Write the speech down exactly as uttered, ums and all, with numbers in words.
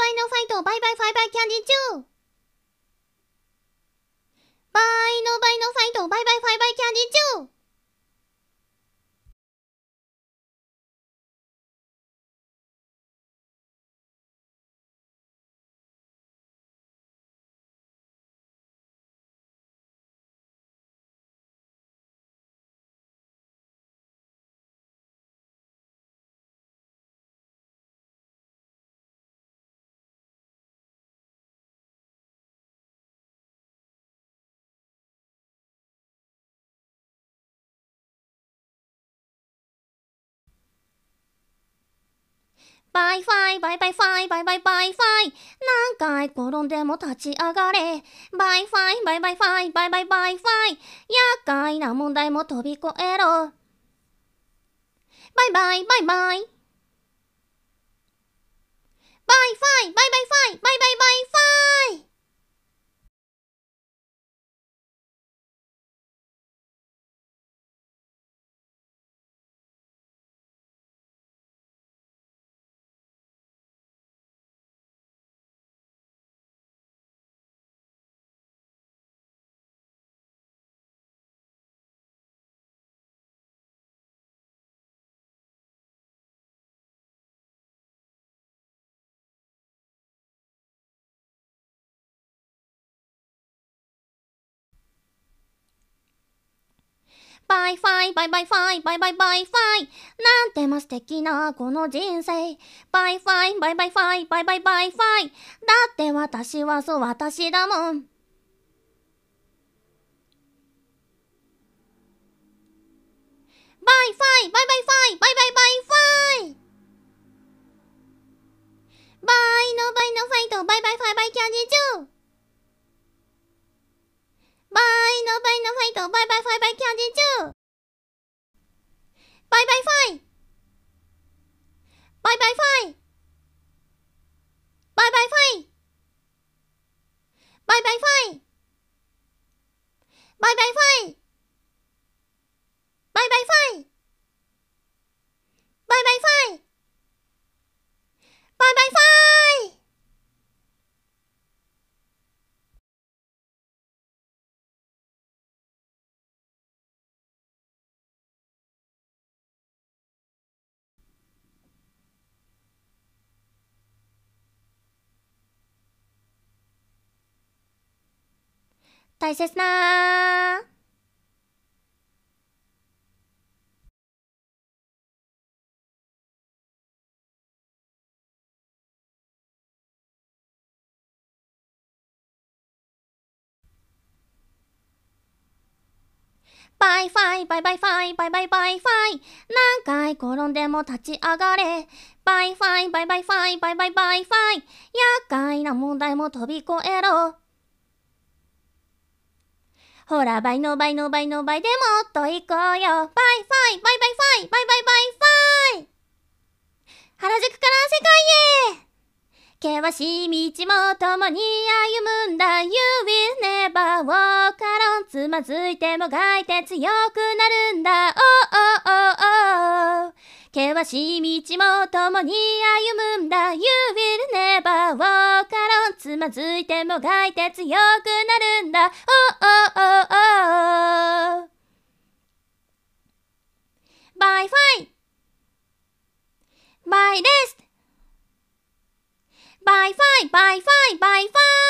バイのファイト、バイバイファイバイキャンディーチュー。バイのバイのファイト、バイバイファイバイキャンディーチュー。バイファイ、バイバイファイ、バイバイバイファイ。何回転んでも立ち上がれ。バイファイ、バイバイファイ、バイバイバイファイ。厄介な問題も飛び越えろ。バイバイバイバイ。バイファイ、バイバイファイ、バイバイバイファイ。バイファイ、バイバイファイ、バイバイバイファイ。なんてま素敵なこの人生。バイファイ、バイバイファイ、バイバイバイファイ。だって私はそう私だもん。バイファイ、バイバイファイ、バイバイバイファイ。バイのバイのファイト、バイバイファイバイキャンディーチュー。バイのバイのファイト、バイバイファイバイキャンディーチュー。バイバイファイ。バイバイファイ。バイバイファイ。バイバイファイ。バイバイファイ。バイバイファイ。バイバイファイ。バイバイファイ。大切なバイファイ、バイバイファイ、バイバイバイファイ。何回転んでも立ち上がれ。バイファイ、バイバイファイ、バイバイバイファイ。厄介な問題も飛び越えろ。ほら、倍の倍の倍の倍でもっと行こうよ。バイファイ、バイバイファイ、バイバイバイファイ。原宿から世界へ。険しい道も共に歩むんだ。You will never walk alone。つまずいてもがいて強くなるんだ。Oh oh oh oh。険しい道も共に歩むんだ。You will never walk alone。つまずいてもがいて強くなるんだ。Oh oh oh oh。バイファイ。バイレスト。バイファイ、バイファイ、バイファイ。